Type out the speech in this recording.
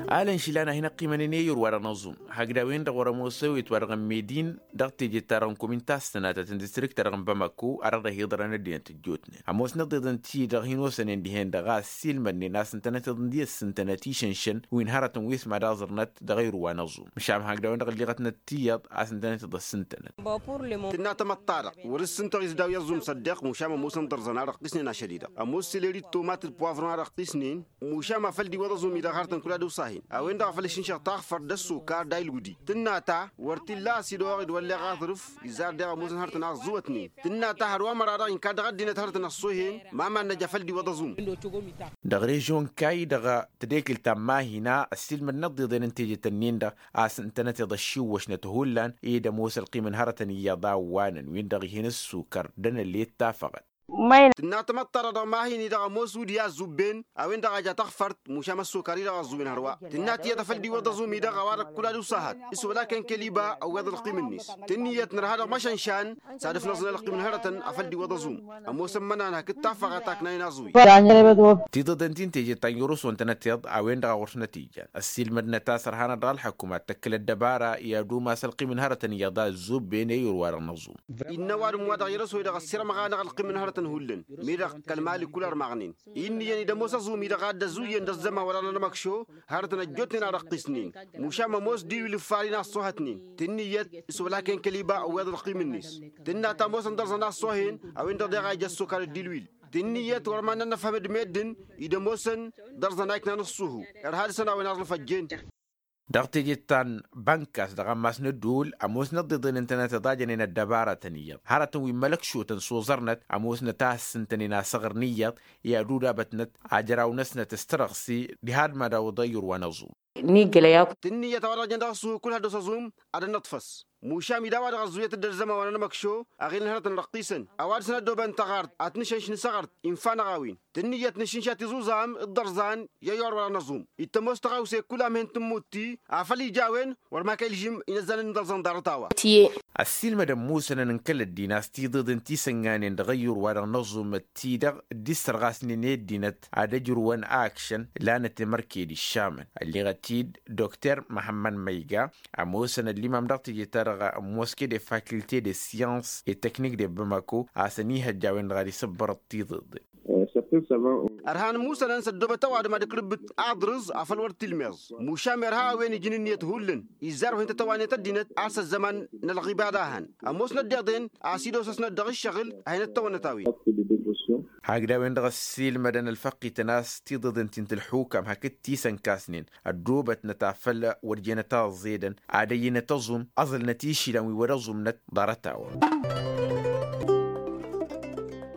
آلن شلانا هنا قيمانيني يروار نظم هقداوين دغورا موسوي تورغم ميدين دغتي جتارن كومنتاس سناتا تندستريك ترغم بمكو أرغا هيدران الدين تجوتنا هموس نضيدن تي دغهين وسنين ديهن دغا سيلمني ناس انتنات دندي السنتناتي شنشن وين هارتن ويس ما دازرنت دغير ونظم مشام هقداوين دغ لغتنا تيض اسنتنات د السنتنات تناتا مطارق ورسنتو يزداو يزوم صدق مشام موسن درزنا رقسنين شديده اموس سيليري تومات البوافرون رقسنين مشام فلدي وضزوم اذا هارتن كلا دو صاحين اوين دا فلشين شطاخ فرد السكر دايلودي تناتا ورتلا سيدو ولا غاظرف يزار دا موسن هارتن زوتني تناتا هروا مرارا ان كاد غدينا هارتن الصوهين ما نجا فلدي وضزوم دغري جون كاي دغ تديك التما هنا السلم النضد نتيجه التنين دا اس انتنت ضشي وش نتهولن ايدا موسى القيمن هارتن يضا وانا وين دغ هنا السكر دنا اللي اتفقت تناتا مطر دا ما هي دا موسود يا زوبين اوين دا جا تخفرت مشام السكري دا زوبين هروا تناتي تفلدي وضزومي دا غوار كل دو ساحات اسو لكن كليبا او يد القيم الناس تنيت نر هذا مشان صادف نزل القيم هرتن افلدي وضزوم امو سمنا انا كتفقتك ناينا زوي تيدا دنتين تيجي تايروس وانتنتيض اوين دا غورس نتيجه السلم النتا سرهانا دا الحكومه تكل الدباره يا دوما سلقي من هرتن يدا زوبين يروار النظوم ان وار مواد يرسو دا السير مغانا القيم من هرتن هولن ميرا كالمالي كولار مغنين إني يعني دموسا زو ميرا غاد زوين دزما ولا نمكشو هارتنا جوتنا رقسنين مشام موس ديو لفارينا صوهتنين تنيت سولاكن كليبا او يد القيم الناس تنا تاموس ندرزنا صوهين او انت دغا جسوكار ديلويل تنيت ورمانا نفهم دمدن يدموسن درزنا كنا نصوه ارهاد سنه وين الفجين دغتي جتان بانكاس دغماس ندول اموس نددن انتنا تضاجن الدبارة تنيض هارتن وي ملك شو تنصوزرنت اموس نتاس سنتنينا صغر نيض يا دودا بتنت عجراو نسنة تسترغسي بهاد ما دا وضير ونظوم تنية ورجن دغسو كل هدو سزوم على نطفس موشامي داوا غزوية الدرزمة وانا نمكشو اغين هرتن رقيسن اواد سنة دوبان تغارت اتنشنش نسغرت انفان غاوين تنية نشنشاتي زوزام الدرزان يا ولا نظوم يتموس تغاوسي كلها من تموتي عفالي جاوين ورما كيلجيم ينزل ندرزان دارتاوا السلمة دموسنا ننكل الديناستي ضد انتي سنغانين دغير ورا نظم التيدغ ديستر غاسني نيدينت عدجر وان اكشن لانت مركي الشامن اللي غتيد دكتور محمد ميغا اموسنا اللي ممدقتي جتارغ موسكي دي فاكولتي دي سيانس اي تكنيك دي بماكو عسنيها جاوين غادي صبر التيض أرهان موسى ننسى الدوبة وعد ما دكربت أدرز عفل ورد تلميز مشامر ها وين جنينية هولن يزارو هنت تواني تدينت عسى الزمان نلغي بعدهن أموسنا الدغدين عسيدو سسنا الدغ الشغل هين التواني تاوي هاكدا وين دغسيل مدن الفقي تناس تيضد انتين الحوكم هكت تيسن كاسنين الدوبة نتافل ورجينتا زيدن عاديين تظم أظل نتيشي لوي ورزم نت دارتاو